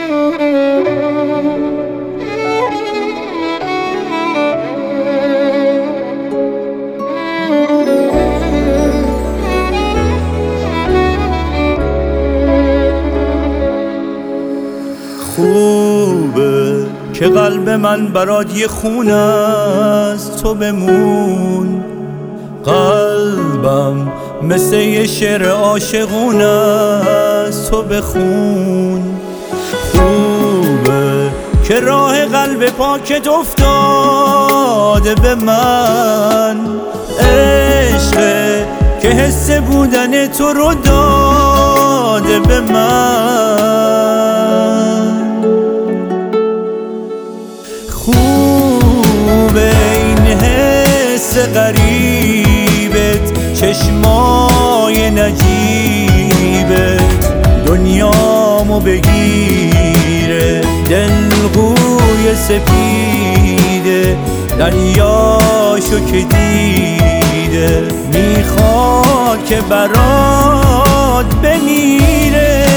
خوبه که قلب من برات یه خونه از تو بمون، قلبم مثل یه شعر عاشقونه از تو بخون. خوبه که راه قلب پاکت افتاده به من، عشقه که حس بودن تو رو داده به من. خوبه این حس غریبت، چشمای نجیبت دنیامو بگیره، دلقوی سپیده دریاشو که دیده، میخواد که برات بمیره.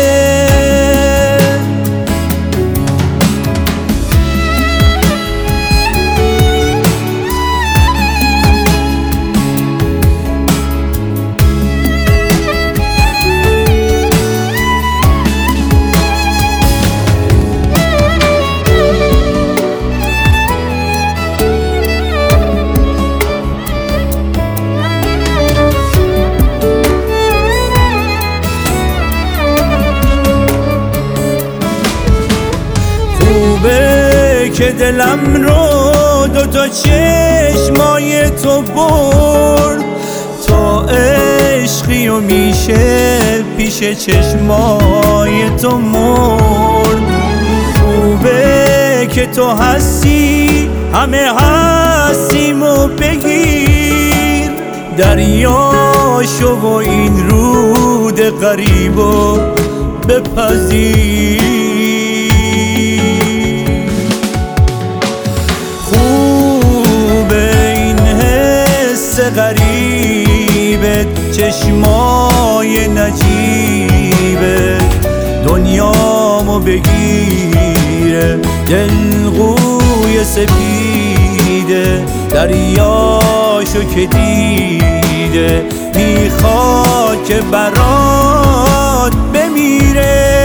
که دلم رو دوتا چشمای تو برد، تا عشقی و میشه پیش چشمای تو مرد. خوبه که تو هستی همه هستیم و بگیر، دریاشو و این رود غریبو بپذیر. غریبت چشمای نجیبت دنیامو بگیره، دلقوی سپیده دریاشو که دیده، میخواد که برات بمیره.